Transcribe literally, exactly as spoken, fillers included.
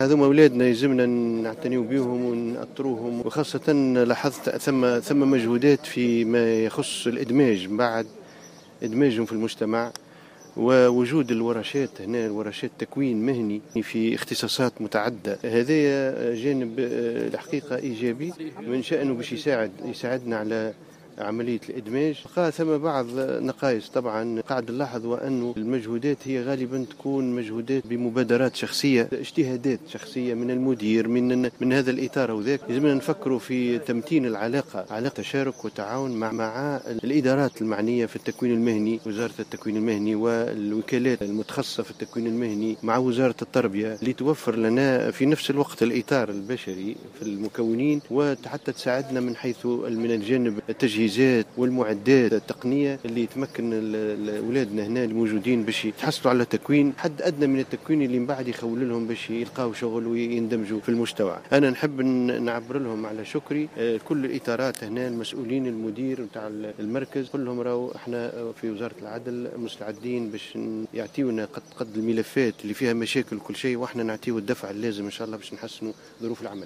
هذوما أولادنا يلزمنا نعتنيو بهم ونأطروهم، وخاصة لاحظت ثم ثم مجهودات فيما يخص الإدماج بعد إدماجهم في المجتمع، ووجود الورشات هنا، الورشات تكوين مهني في اختصاصات متعددة. هذا جانب الحقيقة إيجابي من شأنه باش يساعد يساعدنا على عملية الإدماج. بقى ثم بعض نقائص طبعا قاعد نلاحظ، وأنه المجهودات هي غالبا تكون مجهودات بمبادرات شخصية، اجتهادات شخصية من المدير من من هذا الإطار وذاك. لازمنا نفكروا في تمتين العلاقة، علاقة تشارك وتعاون مع مع الإدارات المعنية في التكوين المهني، وزارة التكوين المهني والوكالات المتخصصة في التكوين المهني مع وزارة التربية، لتوفر لنا في نفس الوقت الإطار البشري في المكونين، وحتى تساعدنا من حيث من الجانب التجهيزات والمعدات التقنية اللي تمكن أولادنا هنا الموجودين باش يتحصلوا على تكوين حد أدنى من التكوين اللي من بعد يخول لهم باش يلقاو شغل ويندمجوا في المجتمع. أنا نحب نعبر لهم على شكري كل الإطارات هنا، المسؤولين، المدير نتاع المركز كلهم، راهو احنا في وزارة العدل مستعدين باش يعطيونا قد قد الملفات اللي فيها مشاكل كل شيء، واحنا نعطيو الدفع اللازم إن شاء الله باش نحسنوا ظروف العمل.